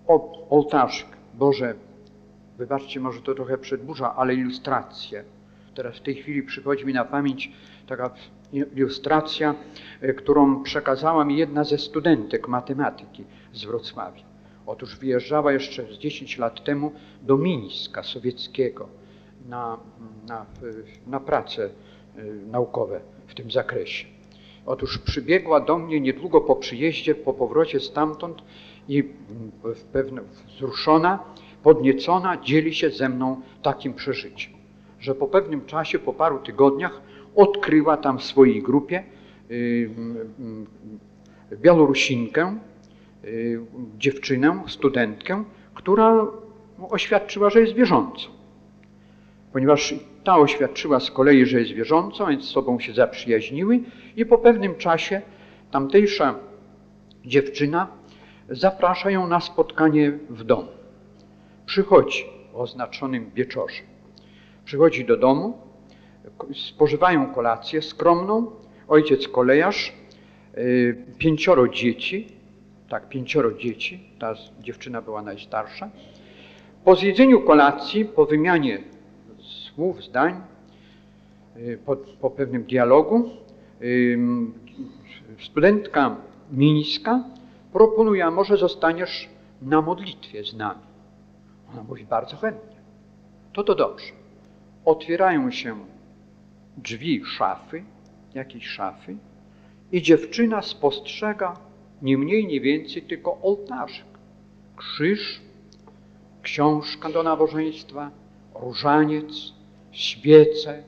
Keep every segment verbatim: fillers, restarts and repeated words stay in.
O, ołtarzyk. Boże, wybaczcie, może to trochę przedburza, ale ilustracje. Teraz w tej chwili przychodzi mi na pamięć taka ilustracja, którą przekazała mi jedna ze studentek matematyki z Wrocławia. Otóż wyjeżdżała jeszcze z dziesięć lat temu do Mińska sowieckiego na, na, na prace naukowe w tym zakresie. Otóż przybiegła do mnie niedługo po przyjeździe, po powrocie stamtąd i w pewne, wzruszona, podniecona dzieli się ze mną takim przeżyciem, że po pewnym czasie, po paru tygodniach odkryła tam w swojej grupie y, y, Białorusinkę, y, dziewczynę, studentkę, która oświadczyła, że jest wierzącą. Ponieważ ta oświadczyła z kolei, że jest wierzącą, więc z sobą się zaprzyjaźniły i po pewnym czasie tamtejsza dziewczyna zaprasza ją na spotkanie w domu. Przychodzi o oznaczonym wieczorze. Przychodzi do domu, spożywają kolację skromną, ojciec kolejarz, yy, pięcioro dzieci, tak, pięcioro dzieci, ta dziewczyna była najstarsza. Po zjedzeniu kolacji, po wymianie słów, zdań, yy, po, po pewnym dialogu, yy, studentka mińska proponuje, a może zostaniesz na modlitwie z nami. Ona mówi bardzo chętnie. To to dobrze. Otwierają się drzwi szafy, jakiejś szafy i dziewczyna spostrzega nie mniej, nie więcej, tylko ołtarzyk. Krzyż, książka do nabożeństwa, różaniec, świece,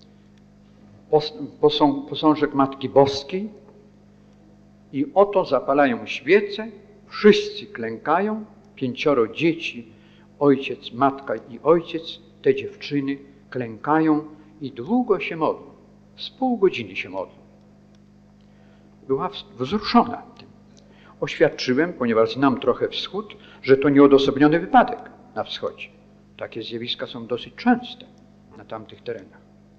posążek Matki Boskiej i oto zapalają świece, wszyscy klękają, pięcioro dzieci, ojciec, matka i ojciec, te dziewczyny klękają i długo się modlą, z pół godziny się modlą. Była wzruszona tym. Oświadczyłem, ponieważ znam trochę wschód, że to nieodosobniony wypadek na wschodzie. Takie zjawiska są dosyć częste na tamtych terenach.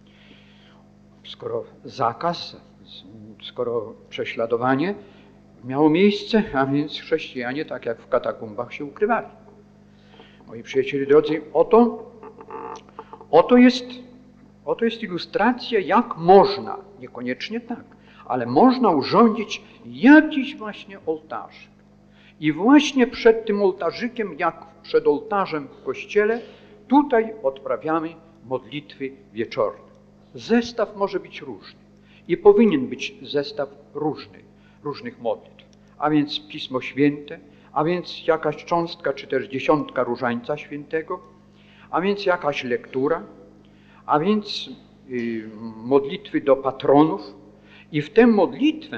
Skoro zakaz, skoro prześladowanie miało miejsce, a więc chrześcijanie, tak jak w katakumbach, się ukrywali. Moi przyjaciele drodzy, oto, oto, jest, oto jest ilustracja, jak można, niekoniecznie tak, ale można urządzić jakiś właśnie ołtarzyk. I właśnie przed tym ołtarzykiem, jak przed ołtarzem w kościele, tutaj odprawiamy modlitwy wieczorne. Zestaw może być różny i powinien być zestaw różny, różnych modlitw, a więc Pismo Święte, a więc jakaś cząstka czy też dziesiątka Różańca Świętego, a więc jakaś lektura, a więc y, modlitwy do patronów i w tę modlitwę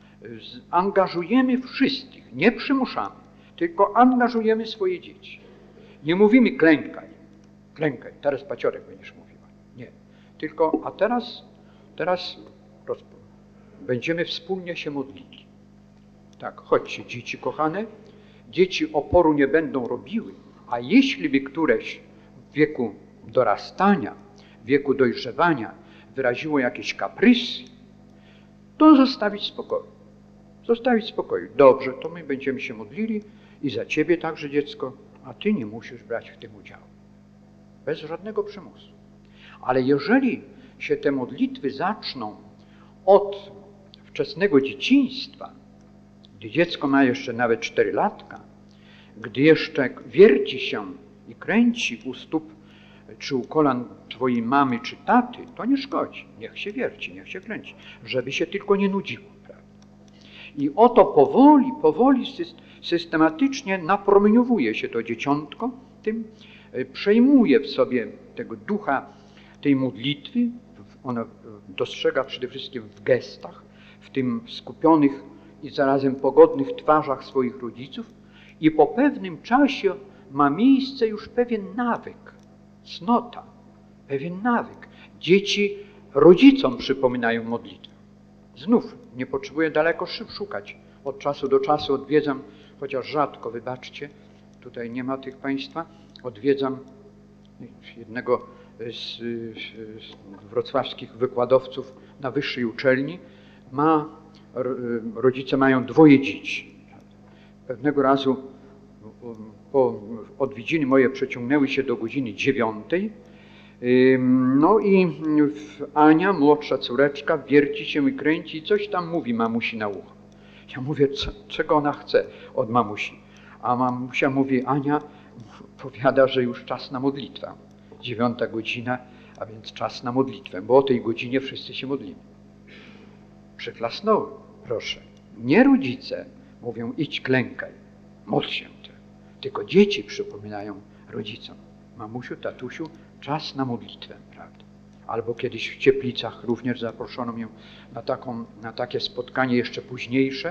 angażujemy wszystkich, nie przymuszamy, tylko angażujemy swoje dzieci. Nie mówimy klękaj, klękaj, teraz paciorek będziesz mówiła. Nie, tylko a teraz, teraz będziemy wspólnie się modlili. Tak, chodźcie dzieci kochane, dzieci oporu nie będą robiły, a jeśli by któreś w wieku dorastania, w wieku dojrzewania wyraziło jakieś kaprysy, to zostawić spokoju. Zostawić spokoju. Dobrze, to my będziemy się modlili i za ciebie także, dziecko, a ty nie musisz brać w tym udziału. Bez żadnego przymusu. Ale jeżeli się te modlitwy zaczną od wczesnego dzieciństwa, gdy dziecko ma jeszcze nawet cztery latka, gdy jeszcze wierci się i kręci u stóp czy u kolan twojej mamy czy taty, to nie szkodzi. Niech się wierci, niech się kręci, żeby się tylko nie nudziło. Prawda? I oto powoli, powoli systematycznie napromieniowuje się to dzieciątko, tym przejmuje w sobie tego ducha tej modlitwy, ono dostrzega przede wszystkim w gestach, w tym skupionych i zarazem pogodnych twarzach swoich rodziców i po pewnym czasie ma miejsce już pewien nawyk, cnota, pewien nawyk. Dzieci rodzicom przypominają modlitwę. Znów nie potrzebuję daleko szukać. Od czasu do czasu odwiedzam, chociaż rzadko, wybaczcie, tutaj nie ma tych państwa, odwiedzam jednego z, z wrocławskich wykładowców na wyższej uczelni. Ma, rodzice mają dwoje dzieci. Pewnego razu po odwiedziny moje przeciągnęły się do godziny dziewiątej. No i Ania, młodsza córeczka, wierci się i kręci i coś tam mówi mamusi na ucho. Ja mówię, co, czego ona chce od mamusi? A mamusia mówi, Ania powiada, że już czas na modlitwę. Dziewiąta godzina, a więc czas na modlitwę, bo o tej godzinie wszyscy się modlimy. Przyklasnąłem, proszę. Nie rodzice mówią, idź klękaj, módl się. Tylko dzieci przypominają rodzicom, mamusiu, tatusiu, czas na modlitwę, prawda? Albo kiedyś w Cieplicach również zaproszono mnie na, taką, na takie spotkanie jeszcze późniejsze.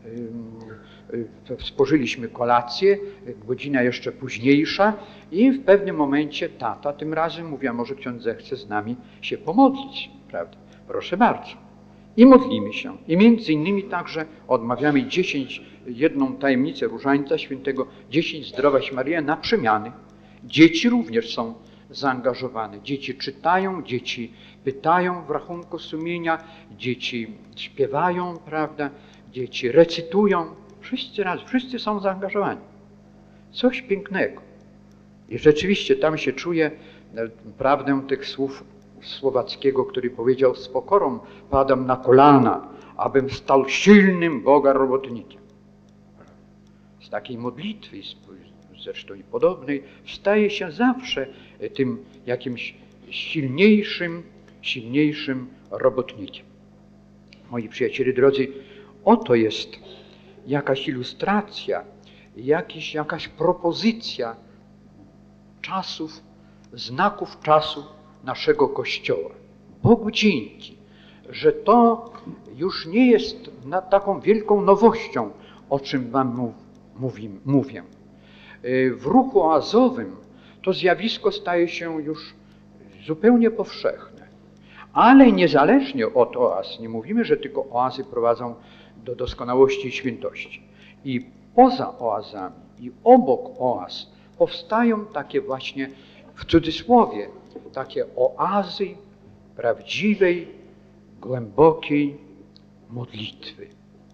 Spożyliśmy kolację, godzina jeszcze późniejsza i w pewnym momencie tata tym razem mówi, a może ksiądz zechce z nami się pomodlić, prawda? Proszę bardzo. I modlimy się. I między innymi także odmawiamy dziesięć, jedną tajemnicę Różańca Świętego, dziesięć Zdrowaś Maryja na przemiany. Dzieci również są zaangażowane. Dzieci czytają, dzieci pytają w rachunku sumienia, dzieci śpiewają, prawda? Dzieci recytują. Wszyscy raz, wszyscy są zaangażowani. Coś pięknego. I rzeczywiście tam się czuje prawdę tych słów Słowackiego, który powiedział, z pokorą padam na kolana, abym stał silnym Boga robotnikiem. Z takiej modlitwy, zresztą i podobnej, staje się zawsze tym jakimś silniejszym, silniejszym robotnikiem. Moi przyjaciele drodzy, oto jest jakaś ilustracja, jakiś, jakaś propozycja czasów, znaków czasu naszego Kościoła. Bogu dzięki, że to już nie jest taką wielką nowością, o czym wam mówi, mówię. W ruchu oazowym to zjawisko staje się już zupełnie powszechne. Ale niezależnie od oaz, nie mówimy, że tylko oazy prowadzą do doskonałości i świętości. I poza oazami, i obok oaz powstają takie właśnie, w cudzysłowie, takie oazy prawdziwej, głębokiej modlitwy.